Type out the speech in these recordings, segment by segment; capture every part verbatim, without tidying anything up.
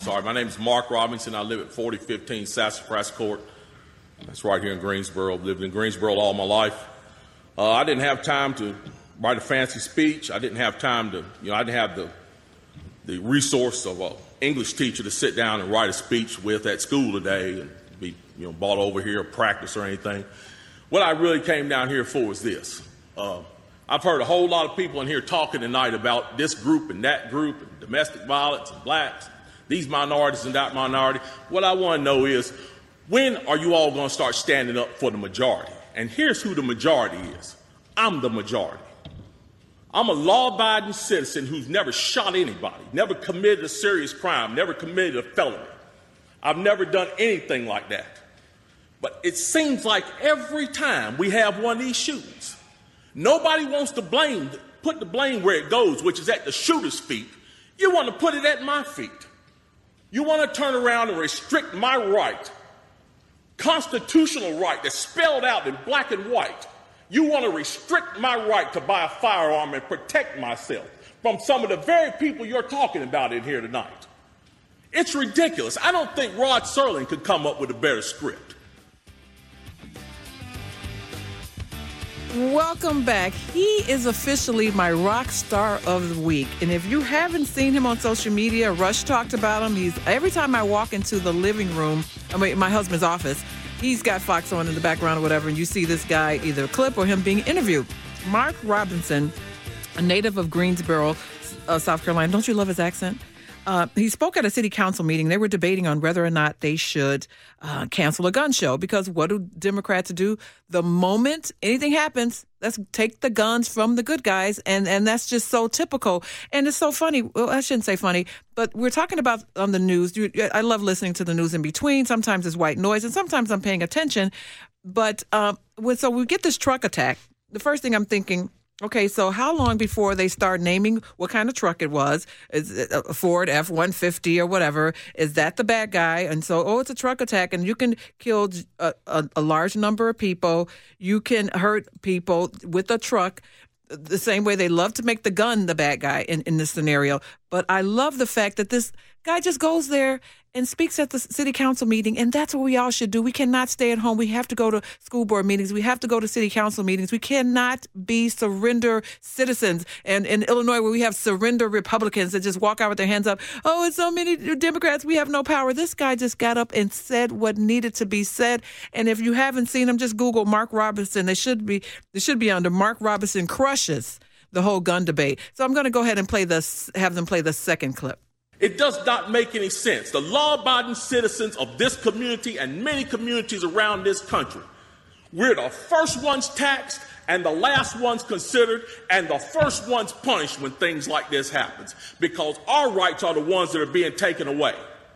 Sorry, my name is Mark Robinson. I live at forty fifteen Sassafras Court. That's right here in Greensboro. I've lived in Greensboro all my life. Uh, I didn't have time to write a fancy speech. I didn't have time to, you know, I didn't have the the resource of an English teacher to sit down and write a speech with at school today and be, you know, brought over here, practice or anything. What I really came down here for is this. Uh, I've heard a whole lot of people in here talking tonight about this group and that group and domestic violence and blacks, these minorities and that minority. What I want to know is, when are you all going to start standing up for the majority? And here's who the majority is. I'm the majority. I'm a law-abiding citizen who's never shot anybody, never committed a serious crime, never committed a felony. I've never done anything like that. But it seems like every time we have one of these shootings, nobody wants to blame, put the blame where it goes, which is at the shooter's feet. You want to put it at my feet. You want to turn around and restrict my right, constitutional right that's spelled out in black and white. You want to restrict my right to buy a firearm and protect myself from some of the very people you're talking about in here tonight. It's ridiculous. I don't think Rod Serling could come up with a better script. Welcome back. He is officially my rock star of the week. And if you haven't seen him on social media, Rush talked about him. He's every time I walk into the living room, I mean, my husband's office, he's got Fox on in the background or whatever, and you see this guy, either a clip or him being interviewed. Mark Robinson, a native of Greensboro, uh, South Carolina. Don't you love his accent? Uh, he spoke at a city council meeting. They were debating on whether or not they should uh, cancel a gun show, because what do Democrats do? The moment anything happens, let's take the guns from the good guys, and, and that's just so typical. And it's so funny. Well, I shouldn't say funny, but we're talking about on the news. You, I love listening to the news in between. Sometimes it's white noise, and sometimes I'm paying attention. But uh, when, so we get this truck attack. The first thing I'm thinking, okay, so how long before they start naming what kind of truck it was? Is it a Ford F one fifty or whatever? Is that the bad guy? And so, oh, it's a truck attack, and you can kill a, a, a large number of people. You can hurt people with a truck the same way they love to make the gun the bad guy in, in this scenario. But I love the fact that this guy just goes there and speaks at the city council meeting, and that's what we all should do. We cannot stay at home. We have to go to school board meetings. We have to go to city council meetings. We cannot be surrender citizens. And in Illinois, where we have surrender Republicans that just walk out with their hands up, oh, it's so many Democrats, we have no power. This guy just got up and said what needed to be said. And if you haven't seen him, just Google Mark Robinson. They should be, they should be under Mark Robinson crushes the whole gun debate. So I'm going to go ahead and play this, have them play the second clip. It does not make any sense. The law-abiding citizens of this community and many communities around this country, we're the first ones taxed and the last ones considered and the first ones punished when things like this happens, because our rights are the ones that are being taken away.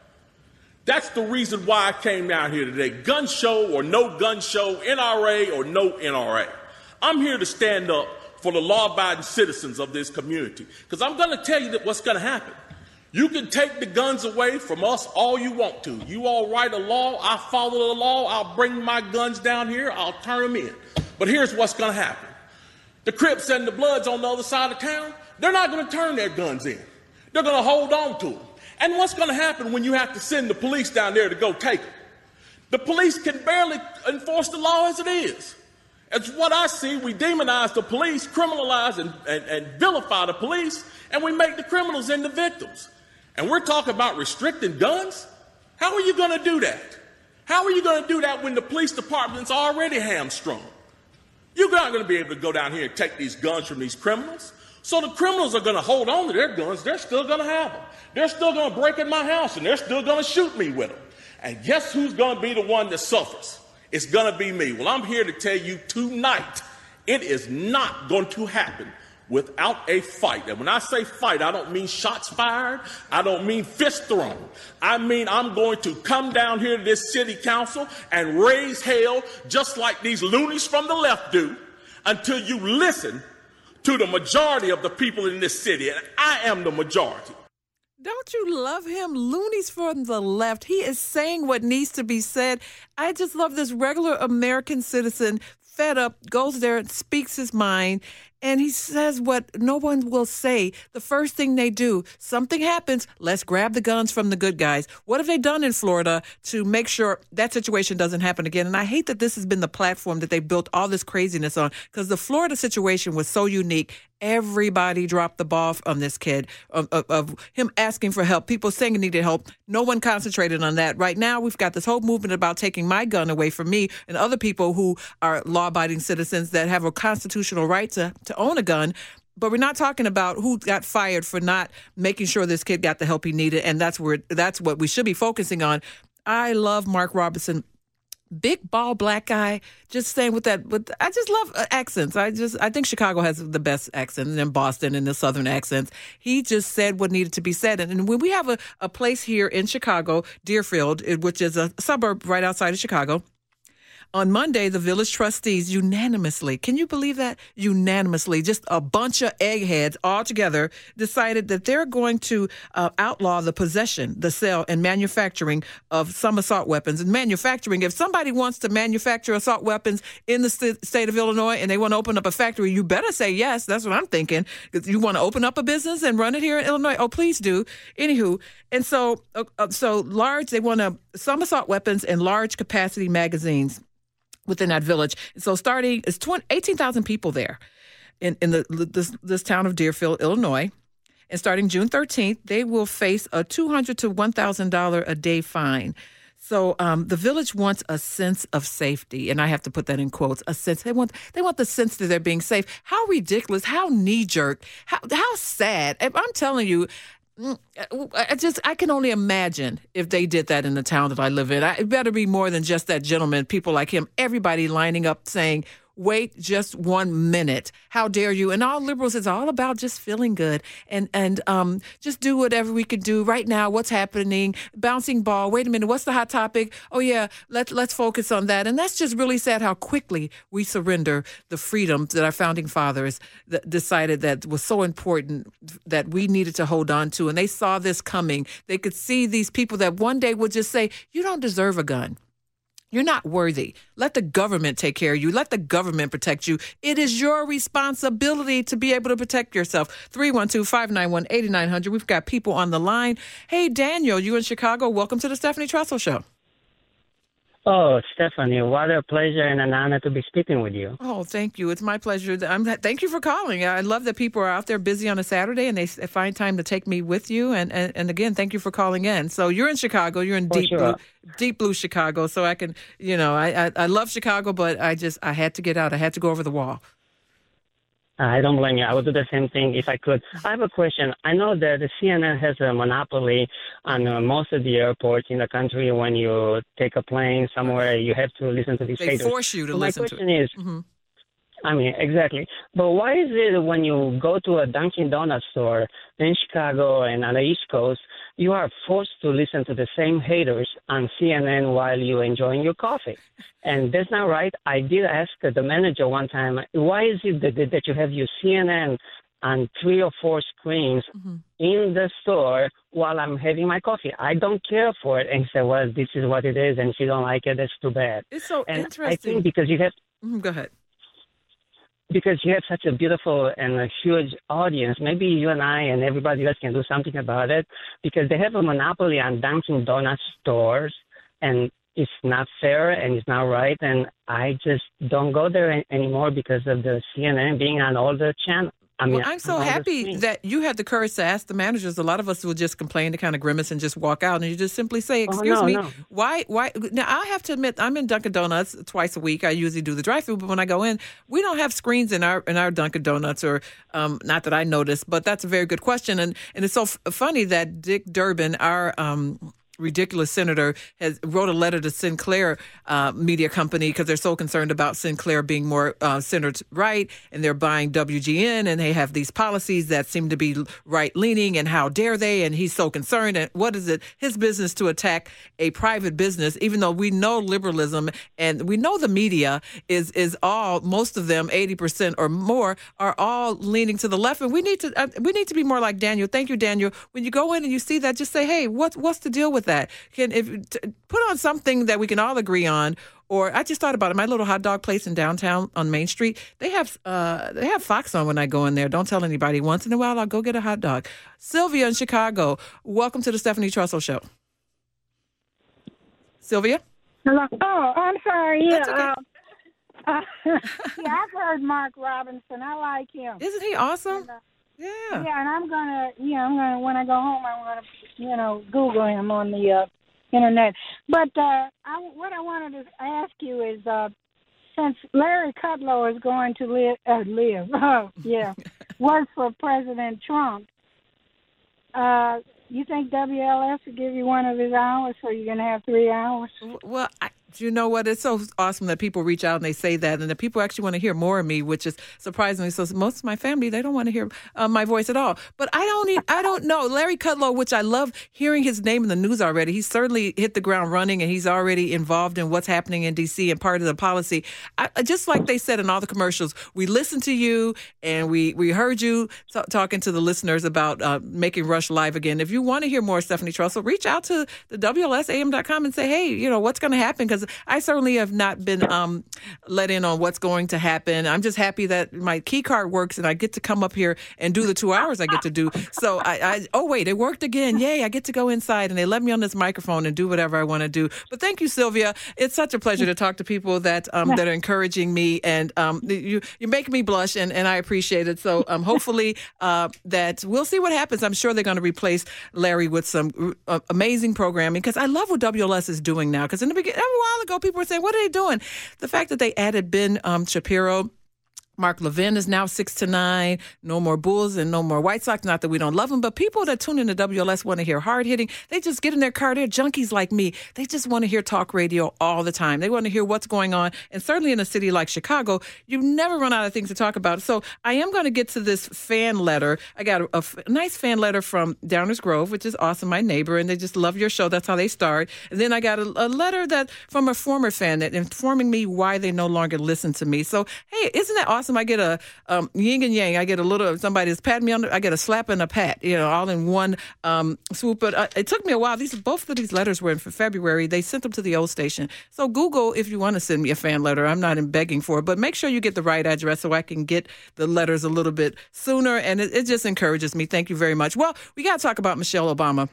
That's the reason why I came down here today. Gun show or no gun show, N R A or no N R A. I'm here to stand up for the law-abiding citizens of this community, because I'm going to tell you that what's going to happen. You can take the guns away from us all you want to. You all write a law, I follow the law, I'll bring my guns down here, I'll turn them in. But here's what's going to happen. The Crips and the Bloods on the other side of town, they're not going to turn their guns in. They're going to hold on to them. And what's going to happen when you have to send the police down there to go take them? The police can barely enforce the law as it is. It's what I see. We demonize the police, criminalize and, and, and vilify the police, and we make the criminals into victims. And we're talking about restricting guns? How are you going to do that? How are you going to do that when the police department's already hamstrung? You're not going to be able to go down here and take these guns from these criminals. So the criminals are going to hold on to their guns. They're still going to have them. They're still going to break in my house, and they're still going to shoot me with them. And guess who's going to be the one that suffers? It's going to be me. Well, I'm here to tell you tonight, it is not going to happen without a fight. And when I say fight, I don't mean shots fired. I don't mean fist thrown. I mean I'm going to come down here to this city council and raise hell just like these loonies from the left do until you listen to the majority of the people in this city. And I am the majority. Don't you love him? Loonies from the left. He is saying what needs to be said. I just love this regular American citizen, fed up, goes there and speaks his mind. And he says what no one will say. The first thing they do, something happens, let's grab the guns from the good guys. What have they done in Florida to make sure that situation doesn't happen again? And I hate that this has been the platform that they built all this craziness on, because the Florida situation was so unique. Everybody dropped the ball on this kid, of, of, of him asking for help, people saying he needed help. No one concentrated on that. Right now, we've got this whole movement about taking my gun away from me and other people who are law-abiding citizens that have a constitutional right to, to own a gun. But we're not talking about who got fired for not making sure this kid got the help he needed, and that's where that's what we should be focusing on. I love Mark Robinson. Big, bald, black guy, just saying with that. With I just love uh, accents. I just I think Chicago has the best accent, and then Boston and the Southern accents. He just said what needed to be said. And, and when we have a, a place here in Chicago, Deerfield, which is a suburb right outside of Chicago, on Monday, the village trustees unanimously, can you believe that? Unanimously, just a bunch of eggheads all together decided that they're going to uh, outlaw the possession, the sale, and manufacturing of some assault weapons. And manufacturing, if somebody wants to manufacture assault weapons in the st- state of Illinois and they want to open up a factory, you better say yes. That's what I'm thinking. You want to open up a business and run it here in Illinois? Oh, please do. Anywho, and so, uh, uh, so large, they want to, some assault weapons and large capacity magazines within that village. So starting, it's eighteen thousand people there in, in the this, this town of Deerfield, Illinois. And starting June thirteenth, they will face a two hundred dollars to one thousand dollars a day fine. So um, the village wants a sense of safety, and I have to put that in quotes, a sense. They want they want the sense that they're being safe. How ridiculous, how knee-jerk, how, how sad. I'm telling you, I just I can only imagine if they did that in the town that I live in. I, it better be more than just that gentleman, people like him, everybody lining up saying, wait just one minute. How dare you? And all liberals is all about just feeling good and and um just do whatever we could do right now. What's happening? Bouncing ball. Wait a minute. What's the hot topic? Oh, yeah, let's, let's focus on that. And that's just really sad how quickly we surrender the freedoms that our founding fathers th- decided that was so important that we needed to hold on to. And they saw this coming. They could see these people that one day would just say, you don't deserve a gun. You're not worthy. Let the government take care of you. Let the government protect you. It is your responsibility to be able to protect yourself. three one two, five nine one, eight nine zero zero. We've got people on the line. Hey, Daniel, you in Chicago. Welcome to the Stephanie Trussell Show. Oh, Stephanie, what a pleasure and an honor to be speaking with you. Oh, thank you. It's my pleasure. I'm, thank you for calling. I love that people are out there busy on a Saturday and they find time to take me with you. And, and, and again, thank you for calling in. So you're in Chicago. You're in For deep sure. blue, deep blue Chicago. So I can, you know, I, I, I love Chicago, but I just, I had to get out. I had to go over the wall. I don't blame you. I would do the same thing if I could. I have a question. I know that the C N N has a monopoly on uh, most of the airports in the country. When you take a plane somewhere, you have to listen to these They haters. force you to So listen my to question it. is, Mm-hmm. I mean, exactly. But why is it when you go to a Dunkin' Donuts store in Chicago and on the East Coast, you are forced to listen to the same haters on C N N while you're enjoying your coffee? And that's not right. I did ask the manager one time, why is it that, that you have your C N N on three or four screens Mm-hmm. in the store while I'm having my coffee? I don't care for it. And he said, well, this is what it is, and if you don't like it, that's too bad. It's so And interesting. I think because you have Mhm, go ahead. because you have such a beautiful and a huge audience, maybe you and I and everybody else can do something about it, because they have a monopoly on Dunkin' Donuts stores, and it's not fair and it's not right. And I just don't go there an- anymore because of the C N N being on all the channels. I mean, Well, I'm so on all the happy screens. that you had the courage to ask the managers. A lot of us will just complain to kind of grimace and just walk out, and you just simply say, "Excuse Oh, no, me, no. why? Why?" Now I have to admit, I'm in Dunkin' Donuts twice a week. I usually do the drive-through, but when I go in, we don't have screens in our in our Dunkin' Donuts, or um, not that I noticed. But that's a very good question, and and it's so f- funny that Dick Durbin, our um, ridiculous senator, has wrote a letter to Sinclair uh, Media Company because they're so concerned about Sinclair being more uh, centered right, and they're buying W G N, and they have these policies that seem to be right-leaning, and how dare they, and he's so concerned. And what is it, his business to attack a private business, even though we know liberalism and we know the media is is all, most of them, eighty percent or more, are all leaning to the left, and we need to uh, we need to be more like Daniel. Thank you, Daniel. When you go in and you see that, just say, hey, what, what's the deal with that. Can if t- put on something that we can all agree on. Or I just thought about it. My little hot dog place in downtown on Main Street, they have uh, they have Fox on when I go in there. Don't tell anybody. Once in a while, I'll go get a hot dog. Sylvia in Chicago, welcome to the Stephanie Trussell Show. Sylvia? Hello. Oh, I'm sorry. Yeah, That's okay. uh, uh, yeah, I've heard Mark Robinson. I like him. Isn't he awesome? And, uh, Yeah. Yeah, and I'm gonna, yeah, I'm gonna when I go home, I'm gonna, you know, Google him on the uh, internet. But uh, I, what I wanted to ask you is, uh, since Larry Kudlow is going to live, uh, live, oh yeah, work for President Trump, uh, you think W L S will give you one of his hours, so you're gonna have three hours? Well, I, you know what? It's so awesome that people reach out and they say that, and that people actually want to hear more of me, which is surprisingly. So most of my family, they don't want to hear uh, my voice at all. But I don't, even, I don't know Larry Kudlow, which I love hearing his name in the news already. He's certainly hit the ground running, and he's already involved in what's happening in D C and part of the policy. I, just like they said in all the commercials, we listened to you and we we heard you t- talking to the listeners about uh, making Rush live again. If you want to hear more Stephanie Trussell, reach out to the W L S A M dot com and say, hey, you know, what's going to happen? Because I certainly have not been um, let in on what's going to happen. I'm just happy that my key card works and I get to come up here and do the two hours I get to do. So I, I oh, wait, it worked again. Yay, I get to go inside and they let me on this microphone and do whatever I want to do. But thank you, Sylvia. It's such a pleasure to talk to people that um, that are encouraging me, and um, you you make me blush, and, and I appreciate it. So um, hopefully uh, that we'll see what happens. I'm sure they're going to replace Larry with some uh, amazing programming, because I love what W L S is doing now. Because in the beginning, a while ago, people were saying, what are they doing? The fact that they added Ben um, Shapiro, Mark Levin is now six to nine. No more Bulls and no more White Sox. Not that we don't love them, but people that tune into W L S want to hear hard hitting. They just get in their car. They're junkies like me. They just want to hear talk radio all the time. They want to hear what's going on. And certainly in a city like Chicago, you never run out of things to talk about. So I am going to get to this fan letter. I got a, a, a nice fan letter from Downers Grove, which is awesome, my neighbor, and they just love your show. That's how they start. And then I got a, a letter that from a former fan that informing me why they no longer listen to me. So, hey, isn't that awesome? I get a um, yin and yang. I get a little, somebody that's patting me on the, I get a slap and a pat, you know, all in one um, swoop. But uh, it took me a while. These both of these letters were in for February. They sent them to the old station. So Google if you want to send me a fan letter. I'm not in begging for it, but make sure you get the right address so I can get the letters a little bit sooner. And it, it just encourages me. Thank you very much. Well, we got to talk about Michelle Obama.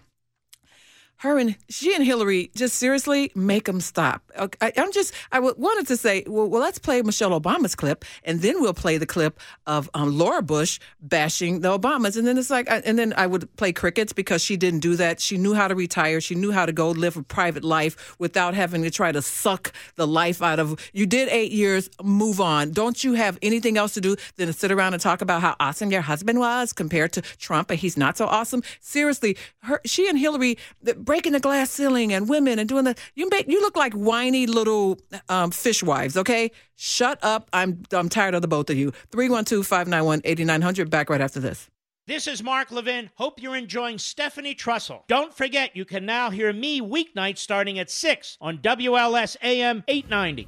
Her and she and Hillary, just seriously make them stop. I, I'm just, I wanted to say, well, well, let's play Michelle Obama's clip, and then we'll play the clip of um, Laura Bush bashing the Obamas. And then it's like, and then I would play crickets because she didn't do that. She knew how to retire. She knew how to go live a private life without having to try to suck the life out of, you did eight years, move on. Don't you have anything else to do than to sit around and talk about how awesome your husband was compared to Trump, and he's not so awesome? Seriously, her, she and Hillary, breaking the glass ceiling and women and doing that. You make you look like whiny little um, fishwives, okay? Shut up. I'm I'm tired of the both of you. three one two, five nine one, eight nine zero zero. Back right after this. This is Mark Levin. Hope you're enjoying Stephanie Trussell. Don't forget, you can now hear me weeknights starting at six on W L S A M eight ninety.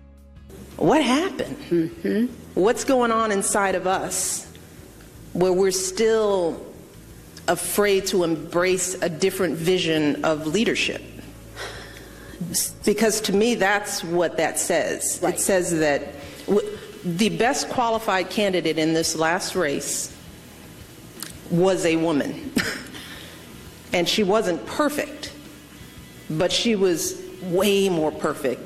What happened? Mm-hmm. What's going on inside of us where we're still afraid to embrace a different vision of leadership? Because to me, that's what that says. Right. It says that w- the best qualified candidate in this last race was a woman. And she wasn't perfect, but she was way more perfect.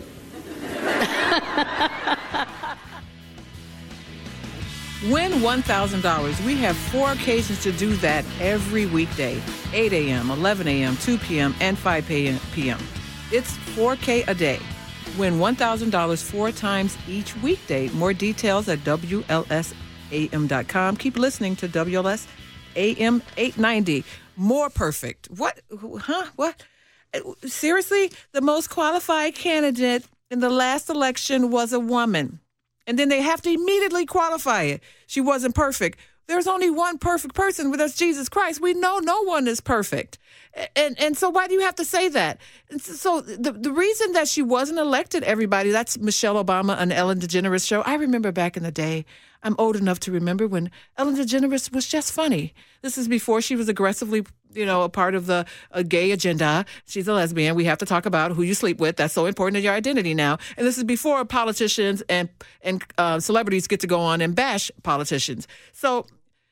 Win one thousand dollars. We have four occasions to do that every weekday. eight a.m., eleven a.m., two p.m., and five p.m. It's four K a day. Win one thousand dollars four times each weekday. More details at W L S A M dot com. Keep listening to W L S A M eight ninety. More perfect. What? Huh? What? Seriously? The most qualified candidate in the last election was a woman. And then they have to immediately qualify it. She wasn't perfect. There's only one perfect person, with us, Jesus Christ. We know no one is perfect. And and so why do you have to say that? And so the, the reason that she wasn't elected, everybody, that's Michelle Obama on Ellen DeGeneres show. I remember back in the day, I'm old enough to remember when Ellen DeGeneres was just funny. This is before she was aggressively, you know, a part of the uh, gay agenda. She's a lesbian. We have to talk about who you sleep with. That's so important to your identity now. And this is before politicians and and uh, celebrities get to go on and bash politicians. So,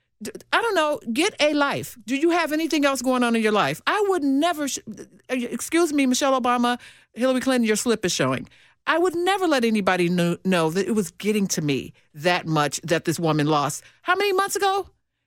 I don't know, get a life. Do you have anything else going on in your life? I would never, sh- excuse me, Michelle Obama, Hillary Clinton, your slip is showing. I would never let anybody know, know that it was getting to me that much that this woman lost. How many months ago?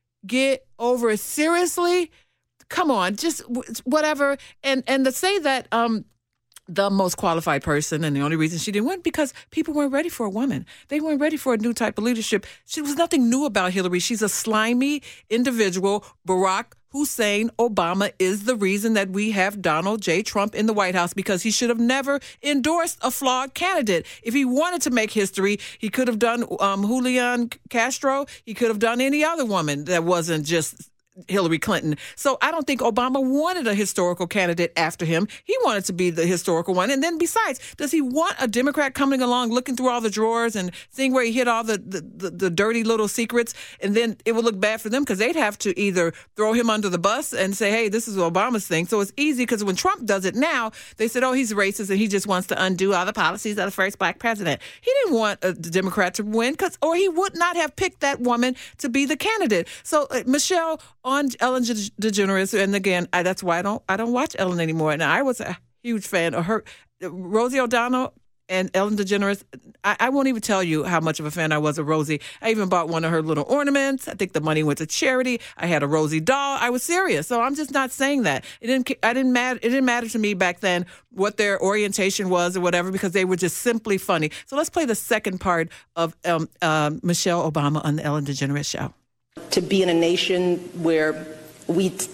Get over it. Seriously? Come on, just whatever. And and to say that um, the most qualified person and the only reason she didn't win because people weren't ready for a woman. They weren't ready for a new type of leadership. She was nothing new about Hillary. She's a slimy individual. Barack Hussein Obama is the reason that we have Donald J. Trump in the White House because he should have never endorsed a flawed candidate. If he wanted to make history, he could have done um, Julian Castro. He could have done any other woman that wasn't just Hillary Clinton. So I don't think Obama wanted a historical candidate after him. He wanted to be the historical one. And then besides, does he want a Democrat coming along, looking through all the drawers and seeing where he hid all the, the, the, the dirty little secrets? And then it would look bad for them because they'd have to either throw him under the bus and say, hey, this is Obama's thing. So it's easy because when Trump does it now, they said, oh, he's racist and he just wants to undo all the policies of the first black president. He didn't want a Democrat to win because, or he would not have picked that woman to be the candidate. So uh, Michelle, on Ellen DeGeneres, and again, I, that's why I don't I don't watch Ellen anymore. And I was a huge fan of her, Rosie O'Donnell and Ellen DeGeneres. I, I won't even tell you how much of a fan I was of Rosie. I even bought one of her little ornaments. I think the money went to charity. I had a Rosie doll. I was serious, so I'm just not saying that. It didn't. I didn't matter. It didn't matter to me back then what their orientation was or whatever because they were just simply funny. So let's play the second part of um, uh, Michelle Obama on the Ellen DeGeneres show. To be in a nation where we t-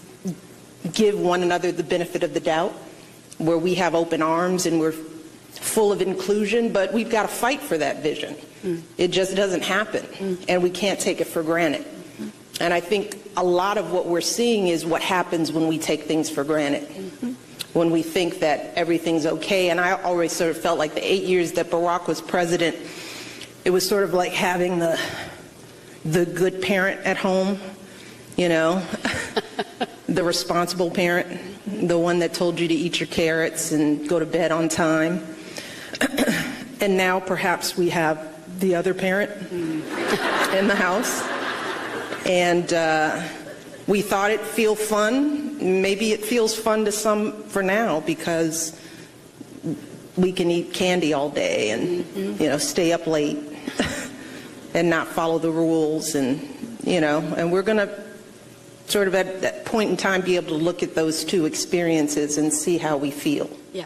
give one another the benefit of the doubt, where we have open arms and we're full of inclusion, but we've got to fight for that vision. Mm. It just doesn't happen, mm. and we can't take it for granted. Mm. And I think a lot of what we're seeing is what happens when we take things for granted, mm-hmm. when we think that everything's okay. And I always sort of felt like the eight years that Barack was president, it was sort of like having the the good parent at home, you know, the responsible parent, the one that told you to eat your carrots and go to bed on time. And now perhaps we have the other parent in the house. And uh, we thought it'd feel fun. Maybe it feels fun to some for now because we can eat candy all day and, mm-hmm. you know, stay up late. And not follow the rules, and you know, and we're going to sort of at that point in time be able to look at those two experiences and see how we feel. Yeah.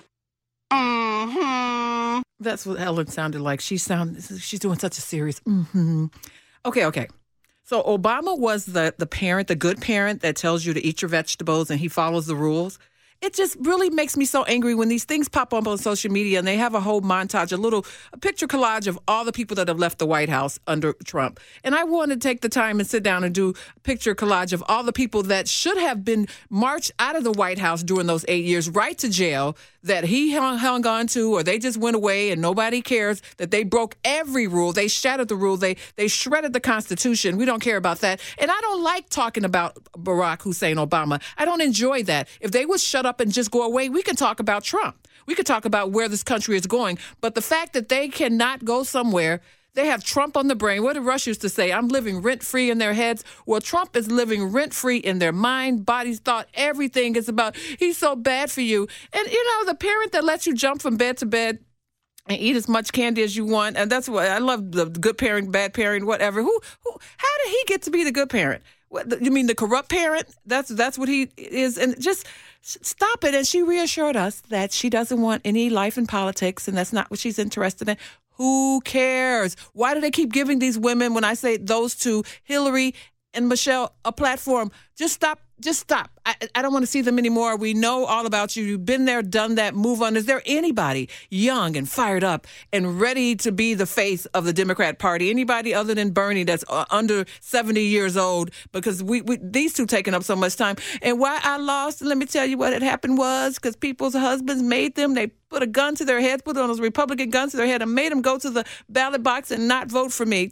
Mm-hmm. That's what Ellen sounded like. She sound she's doing such a serious. Mm-hmm. Okay, okay. So Obama was the the parent, the good parent that tells you to eat your vegetables, and he follows the rules. It just really makes me so angry when these things pop up on social media and they have a whole montage, a little a picture collage of all the people that have left the White House under Trump. And I want to take the time and sit down and do a picture collage of all the people that should have been marched out of the White House during those eight years, right to jail, that he hung, hung on to, or they just went away and nobody cares, that they broke every rule. They shattered the rule. They they shredded the Constitution. We don't care about that. And I don't like talking about Barack Hussein Obama. I don't enjoy that. If they would shut up and just go away, we can talk about Trump. We could talk about where this country is going. But the fact that they cannot go somewhere, they have Trump on the brain. What did Rush used to say? I'm living rent-free in their heads. Well, Trump is living rent-free in their mind, bodies, thought. Everything is about, he's so bad for you. And, you know, the parent that lets you jump from bed to bed and eat as much candy as you want. And that's what I love, the good parent, bad parent, whatever. Who, who, how did he get to be the good parent? What, you mean the corrupt parent? That's that's what he is. And just stop it. And she reassured us that she doesn't want any life in politics, and that's not what she's interested in. Who cares? Why do they keep giving these women, when I say those two, Hillary and Michelle, a platform? Just stop. Just stop. I, I don't want to see them anymore. We know all about you. You've been there, done that. Move on. Is there anybody young and fired up and ready to be the face of the Democrat Party? Anybody other than Bernie that's uh, under seventy years old? Because we, we these two taking up so much time. And why I lost, let me tell you what had happened was because people's husbands made them. They put a gun to their head, put on those Republican guns to their head and made them go to the ballot box and not vote for me. Just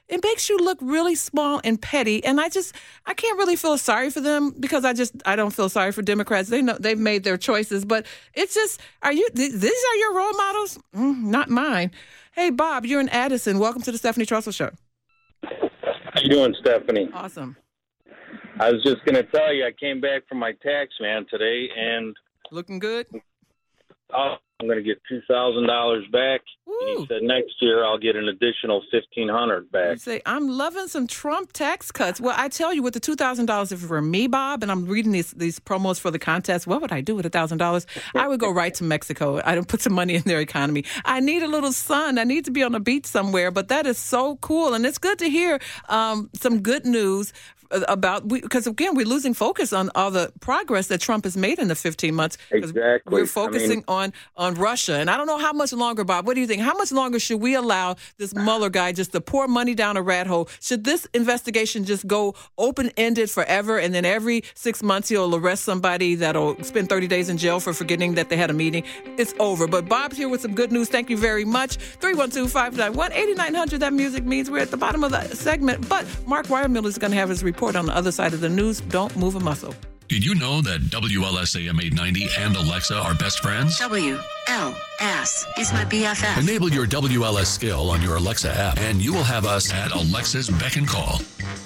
it makes you look really small and petty. And I just, I can't really feel sorry for them because I just, I don't feel sorry for Democrats. They know they've made their choices, but it's just, are you, th- these are your role models? Mm, not mine. Hey, Bob, you're in Addison. Welcome to the Stephanie Trussell Show. How you doing, Stephanie? Awesome. I was just going to tell you, I came back from my tax man today, and looking good. Oh, I'm going to get two thousand dollars back. And he said next year I'll get an additional fifteen hundred dollars back. You say, I'm loving some Trump tax cuts. Well, I tell you, with the two thousand dollars, if it were me, Bob, and I'm reading these these promos for the contest, what would I do with one thousand dollars? I would go right to Mexico. I'd put some money in their economy. I need a little sun. I need to be on the beach somewhere. But that is so cool. And it's good to hear um, some good news about, because again, we're losing focus on all the progress that Trump has made in the fifteen months. Exactly. We're focusing I mean, on, on Russia. And I don't know how much longer, Bob. What do you think? How much longer should we allow this Mueller guy just to pour money down a rat hole? Should this investigation just go open-ended forever, and then every six months he'll arrest somebody that'll spend thirty days in jail for forgetting that they had a meeting? It's over. But Bob's here with some good news. Thank you very much. three one two, five nine one, eight nine hundred. That music means we're at the bottom of the segment. But Mark Weiermiller is going to have his report on the other side of the news. Don't move a muscle. Did you know that W L S A M eight ninety and Alexa are best friends? W L S is my B F F. Enable your W L S skill on your Alexa app, and you will have us at Alexa's beck and call.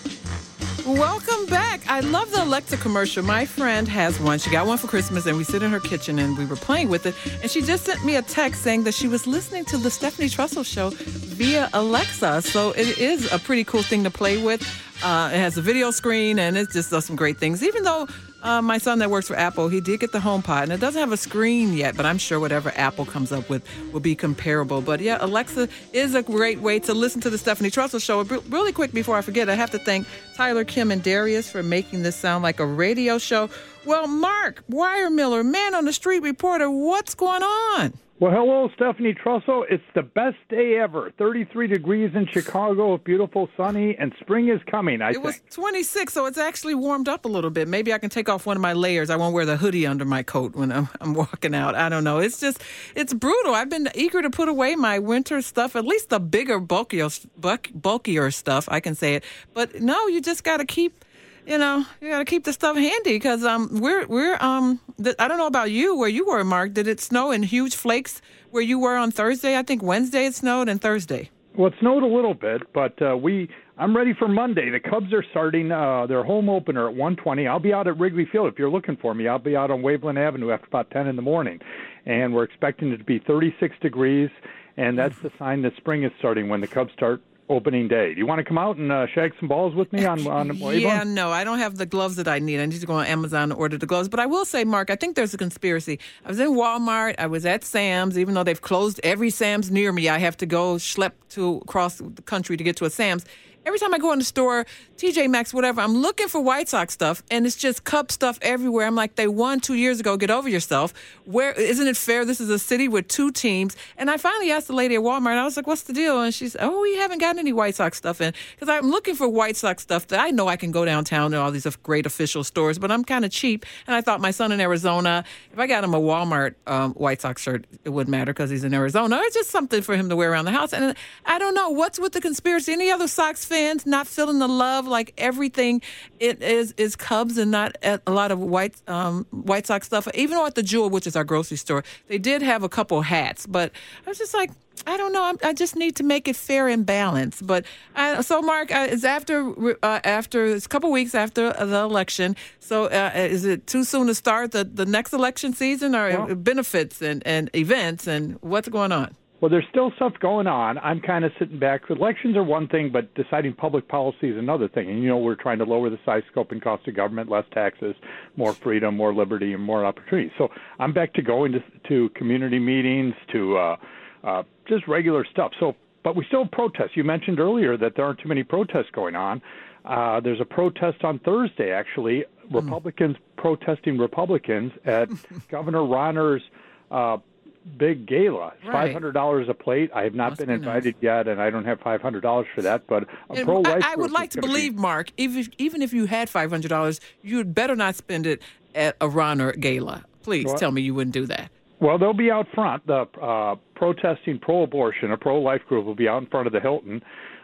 Welcome back. I love the Alexa commercial. My friend has one. She got one for Christmas, and we sit in her kitchen, and we were playing with it. And she just sent me a text saying that she was listening to the Stephanie Trussell Show via Alexa. So it is a pretty cool thing to play with. Uh, it has a video screen, and it just does some great things. Even though uh, my son that works for Apple, he did get the HomePod, and it doesn't have a screen yet, but I'm sure whatever Apple comes up with will be comparable. But yeah, Alexa is a great way to listen to the Stephanie Trussell Show. Really quick before I forget, I have to thank Tyler, Kim, and Darius for making this sound like a radio show. Well, Mark Weiermiller, man on the street reporter, what's going on? Well, hello, Stephanie Trussell. It's the best day ever. thirty-three degrees in Chicago, beautiful, sunny, and spring is coming, I it think. It was twenty-six, so it's actually warmed up a little bit. Maybe I can take off one of my layers. I won't wear the hoodie under my coat when I'm, I'm walking out. I don't know. It's just, it's brutal. I've been eager to put away my winter stuff, at least the bigger, bulkier, bulkier stuff, I can say it. But no, you just got to keep... You know, you got to keep the stuff handy because um, we're we're um. The, I don't know about you, where you were, Mark. Did it snow in huge flakes where you were on Thursday? I think Wednesday it snowed and Thursday. Well, it snowed a little bit, but uh, we. I'm ready for Monday. The Cubs are starting uh, their home opener at one twenty. I'll be out at Wrigley Field if you're looking for me. I'll be out on Waveland Avenue after about ten in the morning, and we're expecting it to be thirty-six degrees, and that's the sign that spring is starting when the Cubs start opening day. Do you want to come out and uh, shag some balls with me on on Waveland? Yeah, no, I don't have the gloves that I need. I need to go on Amazon and order the gloves. But I will say, Mark, I think there's a conspiracy. I was in Walmart. I was at Sam's. Even though they've closed every Sam's near me, I have to go schlep to across the country to get to a Sam's. Every time I go in the store, T J Maxx, whatever, I'm looking for White Sox stuff, and it's just Cub stuff everywhere. I'm like, they won two years ago. Get over yourself. Where isn't it fair? This is a city with two teams. And I finally asked the lady at Walmart, I was like, what's the deal? And she said, oh, we haven't gotten any White Sox stuff in. Because I'm looking for White Sox stuff that I know I can go downtown to all these great official stores, but I'm kind of cheap. And I thought my son in Arizona, if I got him a Walmart um, White Sox shirt, it wouldn't matter because he's in Arizona. It's just something for him to wear around the house. And I don't know. What's with the conspiracy? Any other Sox fans not feeling the love, like everything it is is Cubs and not a lot of White um, White Sox stuff? Even at the Jewel, which is our grocery store, they did have a couple hats, but I was just like, I don't know. I'm, I just need to make it fair and balanced. But I, so, Mark, uh, it's after uh, after it's a couple weeks after the election. So, uh, is it too soon to start the, the next election season, or well, benefits and, and events, and what's going on? Well, there's still stuff going on. I'm kind of sitting back. Elections are one thing, but deciding public policy is another thing. And, you know, we're trying to lower the size, scope, and cost of government, less taxes, more freedom, more liberty, and more opportunity. So I'm back to going to, to community meetings, to uh, uh, just regular stuff. So, but we still protest. You mentioned earlier that there aren't too many protests going on. Uh, there's a protest on Thursday, actually, Republicans mm. protesting Republicans at Governor Rauner's uh big gala. Right. five hundred dollars a plate. I have not Must been invited nice. yet, and I don't have five hundred dollars for that, but a pro-life I, I would like to believe, be... Mark, if, even if you had five hundred dollars, you'd better not spend it at a Rauner gala. Please what? tell me you wouldn't do that. Well, they'll be out front. The uh, protesting pro-abortion, a pro-life group will be out in front of the Hilton.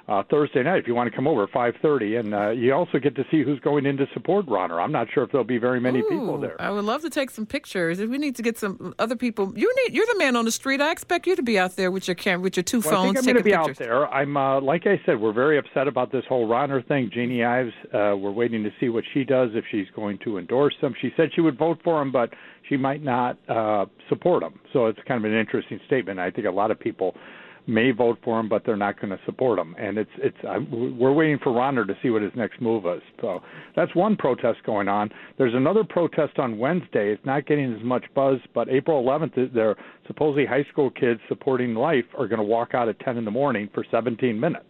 uh, Thursday night if you want to come over at five thirty. And uh, you also get to see who's going in to support Ronner. I'm not sure if there'll be very many Ooh, people there. I would love to take some pictures. If we need to get some other people, you need, you're the man on the street. I expect you to be out there with your camera, with your two well, phones I think I'm taking going to be pictures. out there. I'm, uh, like I said, we're very upset about this whole Ronner thing. Jeannie Ives, uh, we're waiting to see what she does, if she's going to endorse him. She said she would vote for him, but she might not uh, support him. So it's kind of an interesting statement. I think a lot of people may vote for him, but they're not going to support him. And it's it's uh, we're waiting for Ronner to see what his next move is. So that's one protest going on. There's another protest on Wednesday. It's not getting as much buzz, but April eleventh, they're supposedly high school kids supporting life are going to walk out at ten in the morning for seventeen minutes.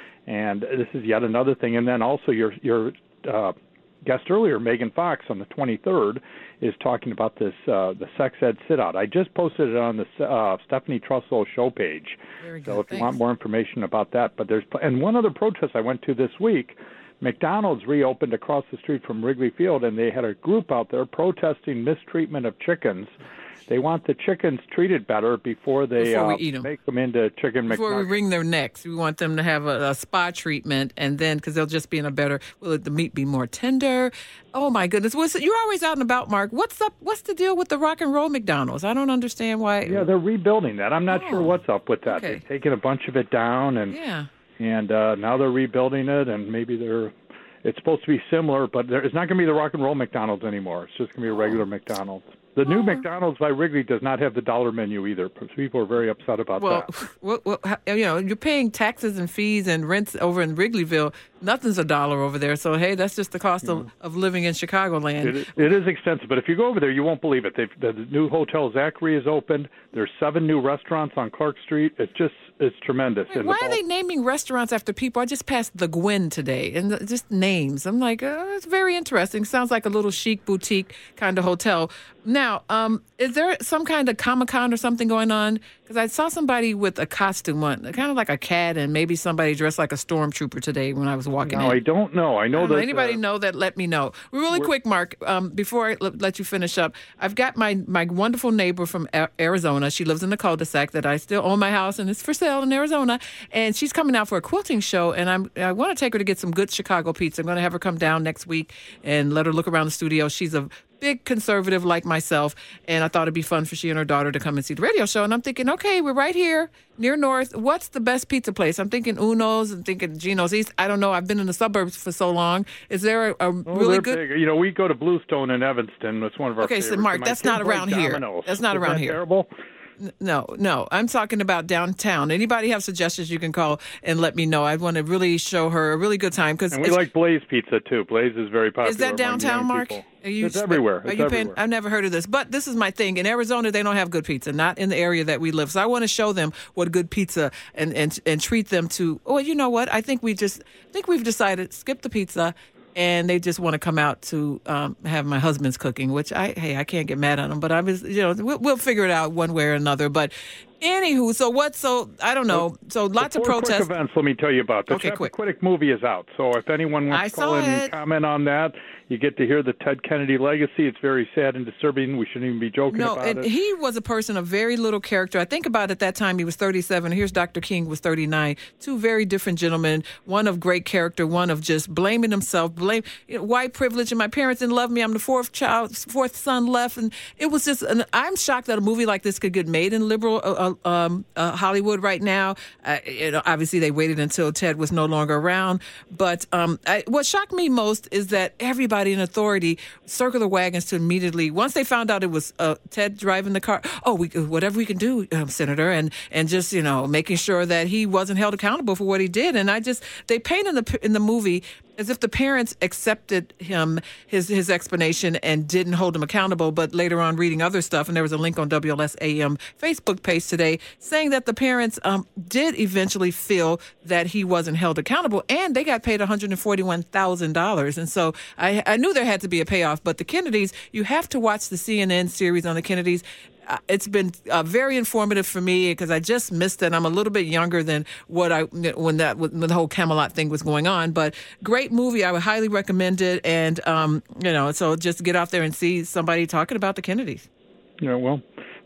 And this is yet another thing. And then also your your uh, guest earlier, Megan Fox, on the twenty-third, is talking about this uh, the sex ed sit-out. I just posted it on the uh, Stephanie Trussell show page. Very good. So if Thanks. you want more information about that. But there's and one other protest I went to this week, McDonald's reopened across the street from Wrigley Field, and they had a group out there protesting mistreatment of chickens. They want the chickens treated better before they Before we uh, eat 'em. make them into chicken Before McNuggets. we wring their necks, we want them to have a, a spa treatment, and then because they'll just be in a better. Will the meat be more tender? Oh my goodness! What's, you're always out and about, Mark. What's up? What's the deal with the rock and roll McDonald's? I don't understand why. Yeah, they're rebuilding that. I'm not Oh, sure what's up with that. okay. They've taken a bunch of it down, and Yeah. and uh, now they're rebuilding it, and maybe they're. It's supposed to be similar, but there, it's not going to be the rock and roll McDonald's anymore. It's just going to be a regular McDonald's. The new McDonald's by Wrigley does not have the dollar menu either. People are very upset about Well, that. well, well, you know, you're paying taxes and fees and rents over in Wrigleyville. Nothing's a dollar over there. So, hey, that's just the cost of, of living in Chicagoland. It, it is expensive, but if you go over there, you won't believe it. They've, the new hotel Zachary is opened. There's seven new restaurants on Clark Street. It's just it's tremendous. Wait, And why the are they naming restaurants after people? I just passed the Gwen today, and the- just names. I'm like, oh, it's very interesting. Sounds like a little chic boutique kind of hotel. Now, um, is there some kind of Comic-Con or something going on? Because I saw somebody with a costume on, kind of like a cat, and maybe somebody dressed like a stormtrooper today when I was walking No, in. I don't know. I know I don't know. that Anybody uh, know that? Let me know. Really quick, Mark, um, before I l- let you finish up, I've got my, my wonderful neighbor from A- Arizona. She lives in the cul-de-sac that I still own my house, and it's for sale in Arizona. And she's coming out for a quilting show, and I'm, I want to take her to get some good Chicago pizza. I'm going to have her come down next week and let her look around the studio. She's a big conservative like myself, and I thought it'd be fun for she and her daughter to come and see the radio show. And I'm thinking, okay, we're right here near North. What's the best pizza place? I'm thinking Uno's. I'm thinking Gino's East. I don't know. I've been in the suburbs for so long. Is there a, a Oh, really they're good? big. You know, we go to Bluestone in Evanston. It's one of our Okay, so favorites. Mark, And my that's kids not like around here. Domino's. That's not Is around that here. Terrible. No, no. I'm talking about downtown. Anybody have suggestions? You can call and let me know. I want to really show her a really good time because And we like Blaze Pizza too. Blaze is very popular. Is that among downtown, young Mark? people. Are you, It's everywhere. Are It's you everywhere. paying? I've never heard of this, but this is my thing. In Arizona, they don't have good pizza, not in the area that we live. So I want to show them what good pizza and and and treat them to. Oh, you know what? I think we just I think we've decided skip the pizza. And they just want to come out to um, have my husband's cooking, which I hey I can't get mad at them, but I was you know we'll, we'll figure it out one way or another. But anywho, so what? So I don't know. So lots of Four protests. quick events. Let me tell you about. The Okay, quick. Chappaquiddick movie is out. So if anyone wants I to call saw in and it. comment on that, you get to hear the Ted Kennedy legacy. It's very sad and disturbing. We shouldn't even be joking No, about and it. he was a person of very little character. I think about it, at that time he was thirty-seven. Here's Doctor King was thirty-nine. Two very different gentlemen. One of great character, one of just blaming himself, blame you know, white privilege. And my parents didn't love me. I'm the fourth child, fourth son left, and it was just. An, I'm shocked that a movie like this could get made in liberal uh, um, uh, Hollywood right now. Uh, you know, obviously they waited until Ted was no longer around. But um, I, what shocked me most is that everybody in authority circle the wagons to immediately, once they found out it was uh, Ted driving the car, oh, we whatever we can do, um, Senator, and and just, you know, making sure that he wasn't held accountable for what he did. And I just, they paint in the in the movie as if the parents accepted him, his his explanation, and didn't hold him accountable. But later on, reading other stuff, and there was a link on W L S A M Facebook page today saying that the parents um, did eventually feel that he wasn't held accountable, and they got paid one hundred forty-one thousand dollars. And so I, I knew there had to be a payoff. But the Kennedys, you have to watch the C N N series on the Kennedys. Uh, it's been uh, very informative for me because I just missed it. I'm a little bit younger than what I when that when the whole Camelot thing was going on. But great movie. I would highly recommend it. And um, you know, so just get out there and see somebody talking about the Kennedys. Yeah, well,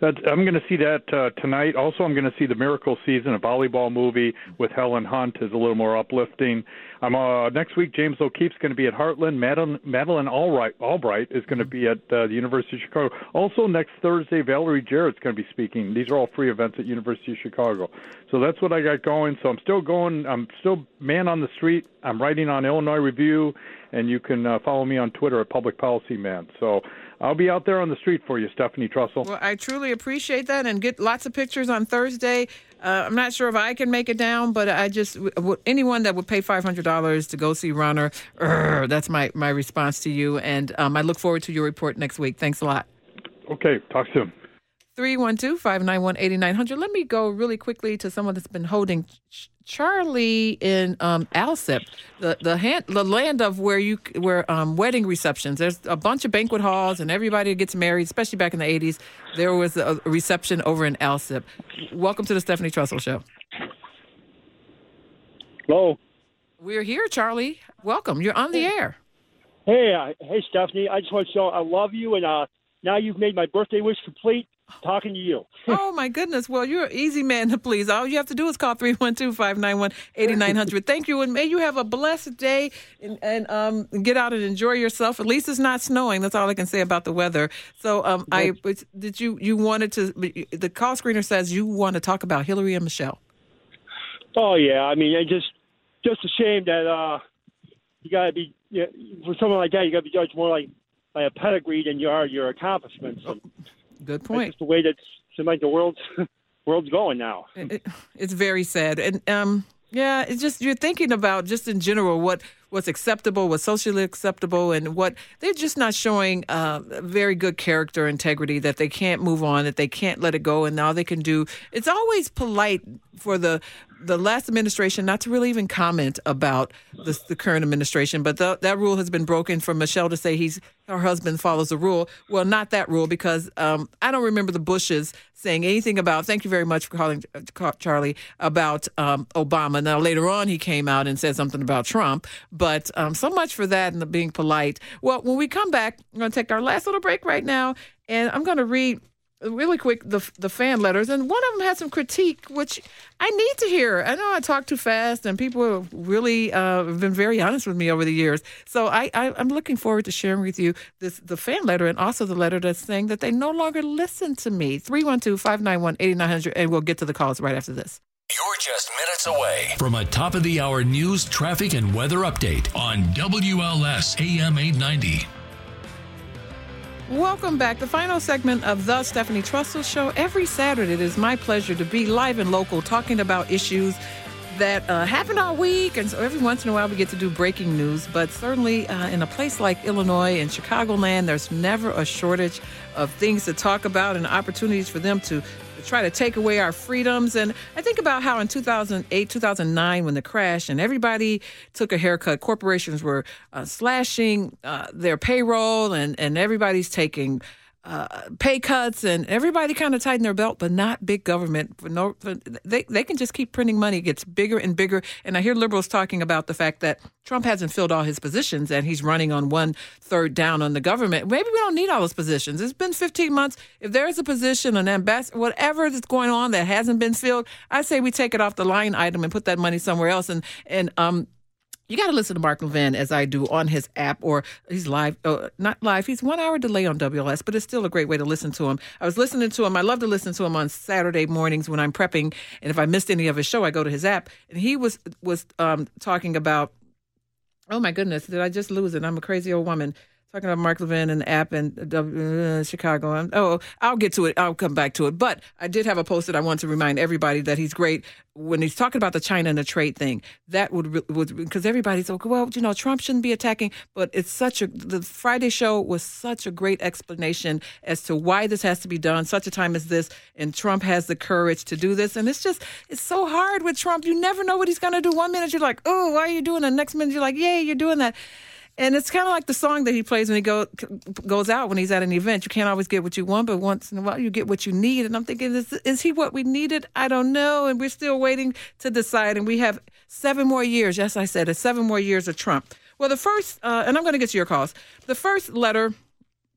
That's, I'm going to see that uh, tonight. Also, I'm going to see The Miracle Season, a volleyball movie with Helen Hunt, is a little more uplifting. I'm uh, next week. James O'Keefe's going to be at Heartland. Madeline, Madeline Albright, Albright is going to be at uh, the University of Chicago. Also, next Thursday, Valerie Jarrett's going to be speaking. These are all free events at University of Chicago. So that's what I got going. So I'm still going. I'm still man on the street. I'm writing on Illinois Review, and you can uh, follow me on Twitter at Public Policy Man. So I'll be out there on the street for you, Stephanie Trussell. Well, I truly appreciate that, and get lots of pictures on Thursday. Uh, I'm not sure if I can make it down, but I just w- anyone that would pay five hundred dollars to go see Runner, uh, that's my, my response to you. And um, I look forward to your report next week. Thanks a lot. Okay, talk soon. three one two, five nine one, eight nine zero zero. Let me go really quickly to someone that's been holding Ch- Charlie in um, Alsip, the the, hand, the land of where you where um, wedding receptions. There's a bunch of banquet halls, and everybody gets married. Especially back in the eighties, there was a reception over in Alsip. Welcome to the Stephanie Trussell Show. Hello. We're here, Charlie. Welcome. You're on the air. Hey, uh, hey, Stephanie. I just want to show I love you, and uh, now you've made my birthday wish complete. Talking to you. Oh, my goodness. Well, you're an easy man to please. All you have to do is call three one two, five nine one, eight nine zero zero. Thank you, and may you have a blessed day and, and um, get out and enjoy yourself. At least it's not snowing. That's all I can say about the weather. So um, I did you, you wanted to, the call screener says you want to talk about Hillary and Michelle. Oh, yeah. I mean, it's just, just a shame that uh, you got to be, you know, for someone like that, you got to be judged more like by a pedigree than you are your accomplishments. And, Good point. That's just the way that seems like the world's world's going now. It, it, it's very sad, and um, yeah, it's just you're thinking about just in general what what's acceptable, what's socially acceptable, and what they're just not showing uh, very good character integrity. That they can't move on, that they can't let it go, and all they can do. It's always polite for the the last administration not to really even comment about the, the current administration, but the, that rule has been broken for Michelle to say he's her husband follows the rule. Well, not that rule, because um, I don't remember the Bushes saying anything about, thank you very much for calling, uh, Charlie, about um, Obama. Now, later on, he came out and said something about Trump, but um, so much for that and the being polite. Well, when we come back, I'm going to take our last little break right now, and I'm going to read really quick the the fan letters, and one of them had some critique, which I need to hear. I know I talk too fast, and people have really uh, been very honest with me over the years. So I, I I'm looking forward to sharing with you this the fan letter, and also the letter that's saying that they no longer listen to me. three one two, five nine one, eight nine zero zero, and we'll get to the calls right after this. You're just minutes away from a top-of-the-hour news, traffic, and weather update on W L S A M eight ninety. Welcome back. The final segment of the Stephanie Trussell Show. Every Saturday, it is my pleasure to be live and local, talking about issues that uh, happen all week. And so every once in a while, we get to do breaking news. But certainly uh, in a place like Illinois and Chicagoland, there's never a shortage of things to talk about and opportunities for them to try to take away our freedoms. And I think about how in two thousand eight, two thousand nine, when the crash and everybody took a haircut, corporations were uh, slashing uh, their payroll, and, and everybody's taking uh, pay cuts, and everybody kind of tightened their belt, but not big government. For no, for, they they can just keep printing money. It gets bigger and bigger. And I hear liberals talking about the fact that Trump hasn't filled all his positions, and he's running on one third down on the government. Maybe we don't need all those positions. It's been fifteen months. If there is a position, an ambassador, whatever that's going on that hasn't been filled, I say we take it off the line item and put that money somewhere else. And and um. You got to listen to Mark Levin, as I do, on his app, or he's live, uh, not live. He's one hour delay on W L S, but it's still a great way to listen to him. I was listening to him. I love to listen to him on Saturday mornings when I'm prepping. And if I missed any of his show, I go to his app. And he was, was um, talking about, oh my goodness, did I just lose it? I'm a crazy old woman. Talking about Mark Levin and the app and uh, Chicago. I'm, oh, I'll get to it. I'll come back to it. But I did have a post that I want to remind everybody that he's great when he's talking about the China and the trade thing. That would, would because everybody's like, well, you know, Trump shouldn't be attacking. But it's such a, the Friday show was such a great explanation as to why this has to be done, such a time as this. And Trump has the courage to do this. And it's just, it's so hard with Trump. You never know what he's going to do. One minute you're like, oh, why are you doing that? The next minute you're like, yay, you're doing that. And it's kind of like the song that he plays when he go, goes out when he's at an event. You can't always get what you want, but once in a while you get what you need. And I'm thinking, is, is he what we needed? I don't know. And we're still waiting to decide. And we have seven more years. Yes, I said it, seven more years of Trump. Well, the first, uh, and I'm going to get to your calls. The first letter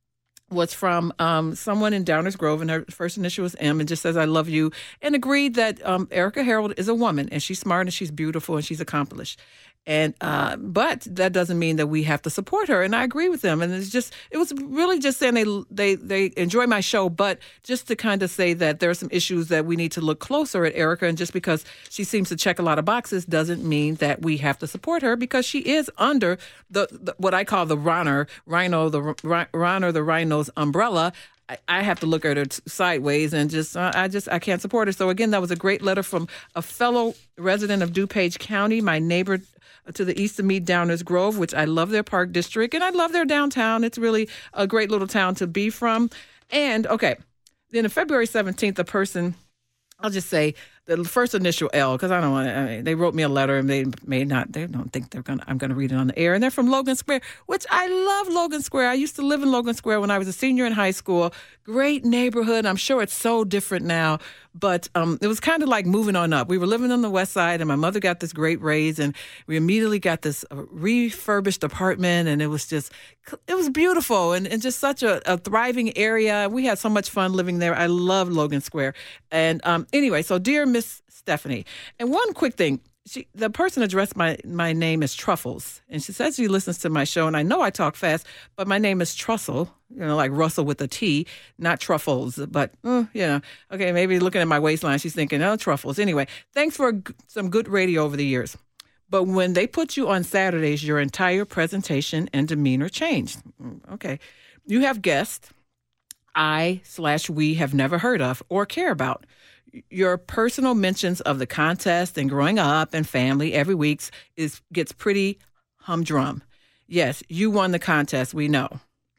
was from um, someone in Downers Grove, and her first initial was M, and just says, I love you, and agreed that um, Erica Harold is a woman, and she's smart, and she's beautiful, and she's accomplished. And uh, but that doesn't mean that we have to support her, and I agree with them. And it's just, it was really just saying they they they enjoy my show, but just to kind of say that there are some issues that we need to look closer at Erica, and just because she seems to check a lot of boxes doesn't mean that we have to support her, because she is under the, the what I call the Ronner, Rhino, the Ronner, the Rhino's umbrella. I have to look at her sideways and just, uh, I just, I can't support her. So again, that was a great letter from a fellow resident of DuPage County, my neighbor to the east of me, Downers Grove, which I love their park district and I love their downtown. It's really a great little town to be from. And okay, then on February seventeenth, a person, I'll just say the first initial L, because I don't want to, I mean, they wrote me a letter and they may not, they don't think they're going to, I'm going to read it on the air. And they're from Logan Square, which I love Logan Square. I used to live in Logan Square when I was a senior in high school. Great neighborhood. I'm sure it's so different now, but um, it was kind of like moving on up. We were living on the west side and my mother got this great raise and we immediately got this uh, refurbished apartment, and it was just, it was beautiful and, and just such a, a thriving area. We had so much fun living there. I love Logan Square. And um, anyway, so dear Miss Stephanie, and one quick thing, she, the person addressed my, my name as Truffles, and she says she listens to my show, and I know I talk fast, but my name is Trussell, you know, like Russell with a T, not Truffles, but, mm, you know, okay, maybe looking at my waistline, she's thinking, oh, Truffles. Anyway, thanks for g- some good radio over the years. But when they put you on Saturdays, your entire presentation and demeanor changed. Okay. You have guests I slash we have never heard of or care about. Your personal mentions of the contest and growing up and family every week is gets pretty humdrum. Yes, you won the contest, we know.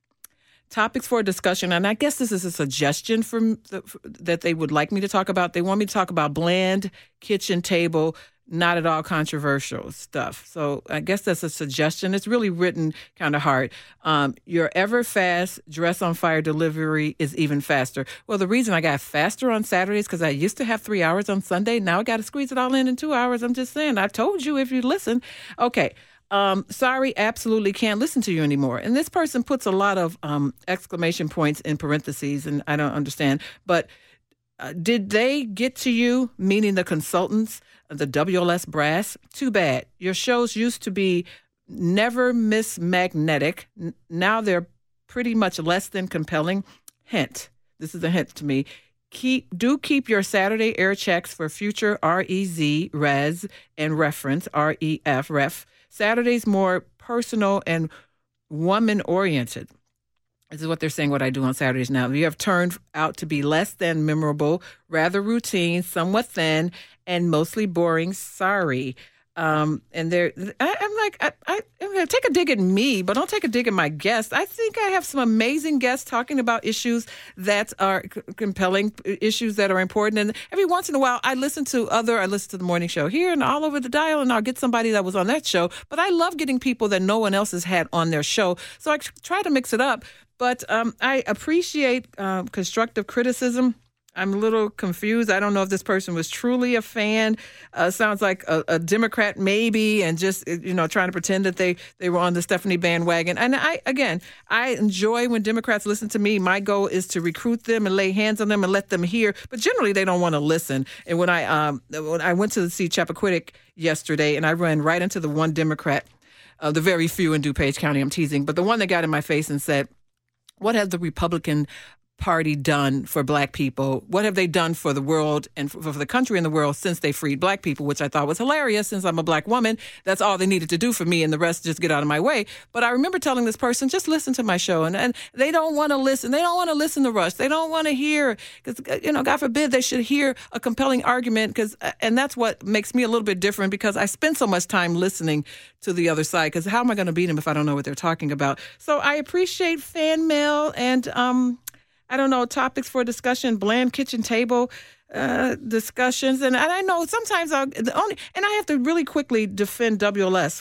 Topics for discussion, and I guess this is a suggestion from the, that they would like me to talk about. They want me to talk about bland kitchen table, not at all controversial stuff. So I guess that's a suggestion. It's really written kind of hard. Um, your ever fast dress on fire delivery is even faster. Well, the reason I got faster on Saturdays because I used to have three hours on Sunday. Now I got to squeeze it all in in two hours. I'm just saying. I told you if you listen. Okay. Um, sorry, absolutely can't listen to you anymore. And this person puts a lot of um, exclamation points in parentheses, and I don't understand. But uh, did they get to you, meaning the consultants, the W L S brass? Too bad. Your shows used to be never miss magnetic. N- now they're pretty much less than compelling. Hint. This is a hint to me. Keep do keep your Saturday air checks for future R E Z, res, and reference, R E F, ref. Saturday's more personal and woman-oriented. This is what they're saying, what I do on Saturdays now. You have turned out to be less than memorable, rather routine, somewhat thin, and mostly boring. Sorry. Um, and they're, I, I'm like, I, I, I'm going to take a dig at me, but don't take a dig at my guests. I think I have some amazing guests talking about issues that are c- compelling, issues that are important. And every once in a while, I listen to other, I listen to the morning show here and all over the dial, and I'll get somebody that was on that show. But I love getting people that no one else has had on their show. So I try to mix it up. But um, I appreciate uh, constructive criticism. I'm a little confused. I don't know if this person was truly a fan. Uh, sounds like a, a Democrat maybe, and just, you know, trying to pretend that they, they were on the Stephanie bandwagon. And I, again, I enjoy when Democrats listen to me. My goal is to recruit them and lay hands on them and let them hear. But generally, they don't want to listen. And when I um when I went to see Chappaquiddick yesterday, and I ran right into the one Democrat, uh, the very few in DuPage County, I'm teasing, but the one that got in my face and said, what has the Republican Party done for black people? What have they done for the world and for, for the country and the world since they freed black people, which I thought was hilarious since I'm a black woman. That's all they needed to do for me, and the rest just get out of my way. But I remember telling this person, just listen to my show. And, and they don't want to listen. They don't want to listen to Rush. They don't want to hear, because, you know, God forbid they should hear a compelling argument. Because, and that's what makes me a little bit different, because I spend so much time listening to the other side, because how am I going to beat them if I don't know what they're talking about? So I appreciate fan mail and, um, I don't know, topics for discussion, bland kitchen table uh, discussions. And, and I know sometimes I'll, the only, and I have to really quickly defend W L S.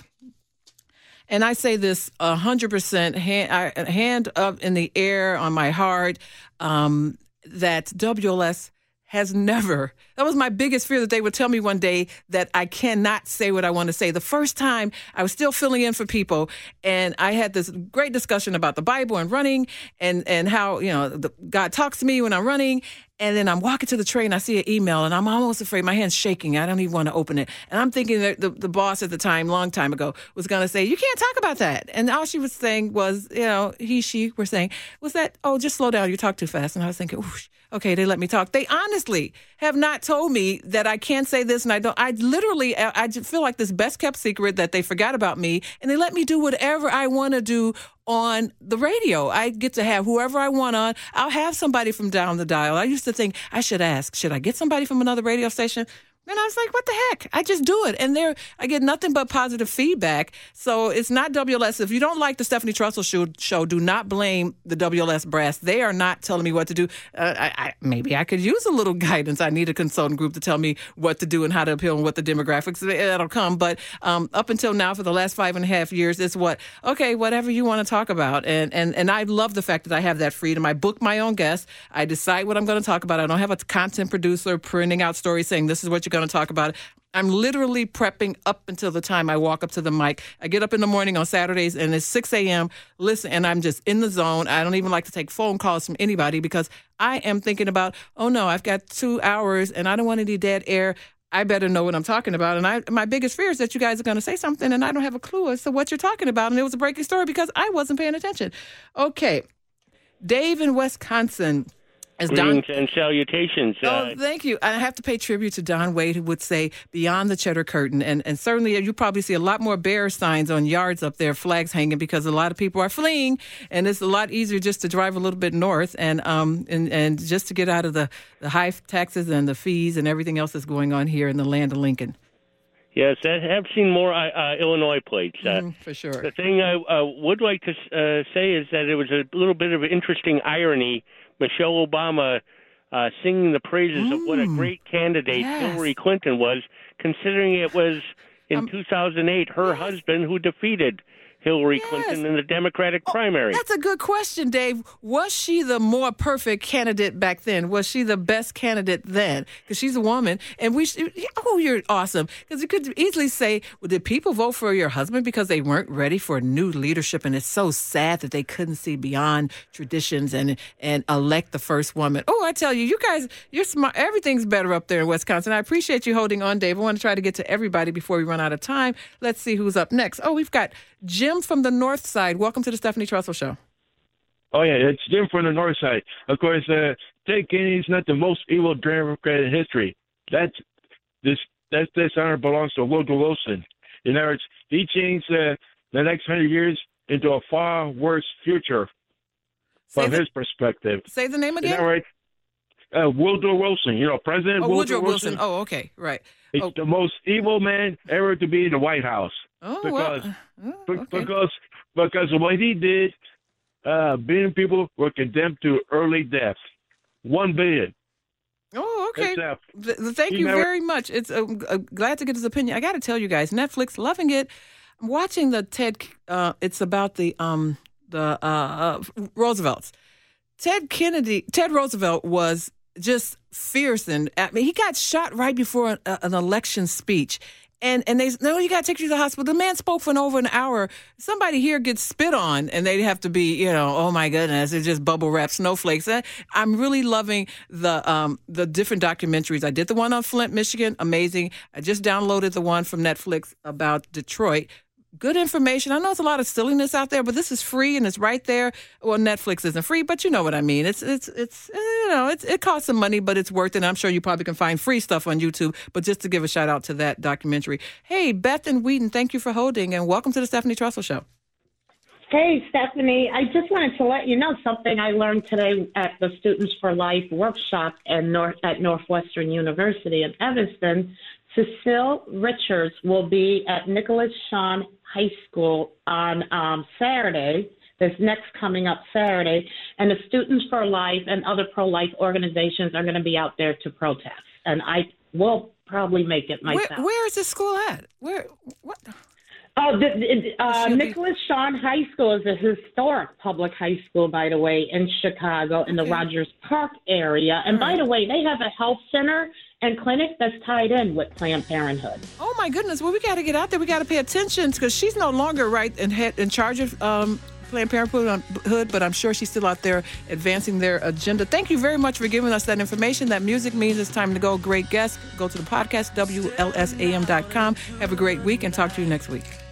And I say this one hundred percent, hand, hand up in the air on my heart, um, that W L S has never, that was my biggest fear, that they would tell me one day that I cannot say what I want to say. The first time I was still filling in for people, and I had this great discussion about the Bible and running and, and how, you know, the, God talks to me when I'm running. And then I'm walking to the tray and I see an email and I'm almost afraid. My hand's shaking. I don't even want to open it. And I'm thinking that the, the boss at the time, long time ago, was going to say, you can't talk about that. And all she was saying was, you know, he, she were saying, was that, oh, just slow down. You talk too fast. And I was thinking, ooh, okay, they let me talk. They honestly have not told me that I can't say this and I don't. I literally, I, I feel like this best kept secret that they forgot about me and they let me do whatever I want to do on the radio. I get to have whoever I want on. I'll have somebody from down the dial. I used to think I should ask, should I get somebody from another radio station? And I was like, what the heck? I just do it. And there, I get nothing but positive feedback. So it's not W L S. If you don't like the Stephanie Trussell show, show do not blame the W L S brass. They are not telling me what to do. Uh, I, I, maybe I could use a little guidance. I need a consultant group to tell me what to do and how to appeal and what the demographics, that'll come. But um, up until now, for the last five and a half years, it's what, okay, whatever you want to talk about. And, and, and I love the fact that I have that freedom. I book my own guests. I decide what I'm going to talk about. I don't have a content producer printing out stories saying this is what you're going to talk about. I'm literally prepping up until the time I walk up to the mic. I get up in the morning on Saturdays and it's six a.m. Listen, and I'm just in the zone. I don't even like to take phone calls from anybody because I am thinking about, oh no, I've got two hours and I don't want any dead air. I better know what I'm talking about. And I, my biggest fear is that you guys are going to say something and I don't have a clue as to what you're talking about. And it was a breaking story because I wasn't paying attention. Okay. Dave in Wisconsin. As Greetings Don, and salutations. Oh, uh, thank you. I have to pay tribute to Don Wade, who would say, beyond the cheddar curtain. And, and certainly you probably see a lot more bear signs on yards up there, flags hanging, because a lot of people are fleeing. And it's a lot easier just to drive a little bit north and um and, and just to get out of the, the high taxes and the fees and everything else that's going on here in the land of Lincoln. Yes, I have seen more uh, uh, Illinois plates. Uh, mm, for sure. The thing I uh, would like to uh, say is that it was a little bit of an interesting irony. Michelle Obama uh, singing the praises mm, of what a great candidate yes. Hillary Clinton was, considering it was in um, two thousand eight her yes. husband who defeated Hillary yes. Clinton in the Democratic oh, primary. That's a good question, Dave. Was she the more perfect candidate back then? Was she the best candidate then? Because she's a woman, and we. Should, oh, you're awesome. Because you could easily say, well, did people vote for your husband because they weren't ready for new leadership? And it's so sad that they couldn't see beyond traditions and and elect the first woman. Oh, I tell you, you guys, you're smart. Everything's better up there in Wisconsin. I appreciate you holding on, Dave. I want to try to get to everybody before we run out of time. Let's see who's up next. Oh, we've got Jim from the North Side. Welcome to the Stephanie Trussell Show. Oh, yeah, it's Jim from the North Side. Of course, uh, Ted Kennedy's not the most evil Democrat in history. That's this that this honor belongs to Woodrow Wilson. In other words, he changed uh, the next hundred years into a far worse future say from the, his perspective. Say the name again? Is that right? Uh, Woodrow Wilson, you know, President oh, Woodrow, Woodrow Wilson. Wilson. Oh, okay, right. He's oh. the most evil man ever to be in the White House. Oh, because, well. oh, okay. because because of what he did, uh, billion people were condemned to early death. One billion. Oh, okay. Uh, Th- thank you never- very much. It's uh, uh, glad to get his opinion. I got to tell you guys, Netflix, loving it. I'm watching the Ted. Uh, it's about the um the uh, uh, Roosevelts. Ted Kennedy. Ted Roosevelt was just fierce, and I mean, he got shot right before an, uh, an election speech. And and they no, you got to take you to the hospital. The man spoke for an over an hour. Somebody here gets spit on, and they'd have to be, you know, oh my goodness, it's just bubble wrap snowflakes. I'm really loving the um the different documentaries. I did the one on Flint, Michigan, amazing. I just downloaded the one from Netflix about Detroit. Good information. I know it's a lot of silliness out there, but this is free and it's right there. Well, Netflix isn't free, but you know what I mean. It's it's it's you know it's, it costs some money, but it's worth it. And I'm sure you probably can find free stuff on YouTube. But just to give a shout out to that documentary. Hey, Beth and Wheaton, thank you for holding, and welcome to the Stephanie Trussell Show. Hey, Stephanie. I just wanted to let you know something I learned today at the Students for Life workshop at North at Northwestern University in Evanston. Cecile Richards will be at Nicholas Shawn High School on um, Saturday, this next coming up Saturday, and the Students for Life and other pro-life organizations are going to be out there to protest. And I will probably make it myself. Where, where is this school at? Where? What? Oh, the, the, uh, Nicholas Shawn High School is a historic public high school, by the way, in Chicago, in Okay. the Rogers Park area. And by the way, they have a health center and clinic that's tied in with Planned Parenthood. Oh, my goodness. Well, we got to get out there. We got to pay attention because she's no longer right in, head, in charge of um, Planned Parenthood, but I'm sure she's still out there advancing their agenda. Thank you very much for giving us that information. That music means it's time to go. Great guest. Go to the podcast, W L S A M dot com. Have a great week and talk to you next week.